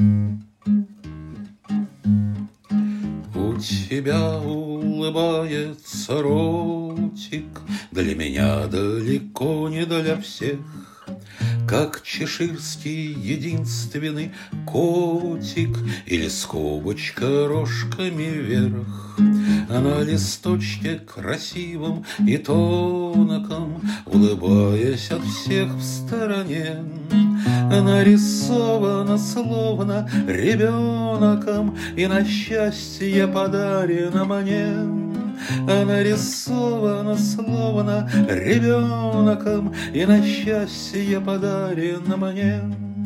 У тебя улыбается ротик, для меня далеко не для всех. Как чеширский единственный котик или скобочка рожками вверх. На листочке красивом и тонком, улыбаясь от всех в стороне, нарисовано словно ребенком и на счастье подарено мне. Нарисовано словно ребенком и на счастье подарено мне.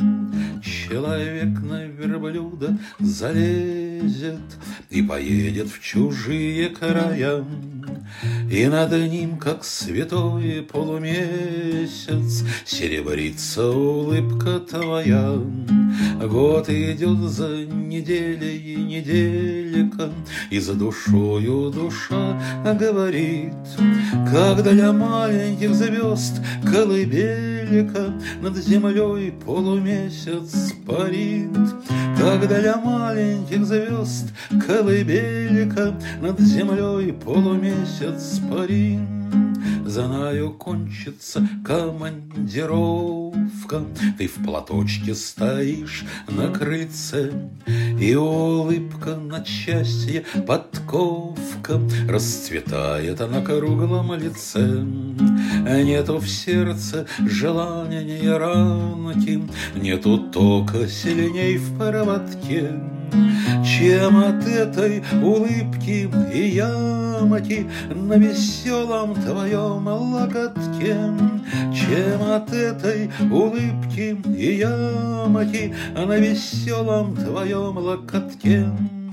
Человек на верблюда залезет и поедет в чужие края, и над ним, как святой полумесяц, серебрится улыбка твоя. Год идет за неделей неделька, и за душою душа говорит, как для маленьких звезд колыбелька над землей полумесяц парит. Как для маленьких звезд колыбелька над землей полумесяц парит. Знаю, кончится командировка, ты в платочке стоишь на крыльце, и улыбка на счастье подковка расцветает на круглом лице. Нету в сердце желания ранки, нету тока сильней в проводке, чем от этой улыбки и ямки на веселом твоем локотке. Чем от этой улыбки и ямки на веселом твоем локотке.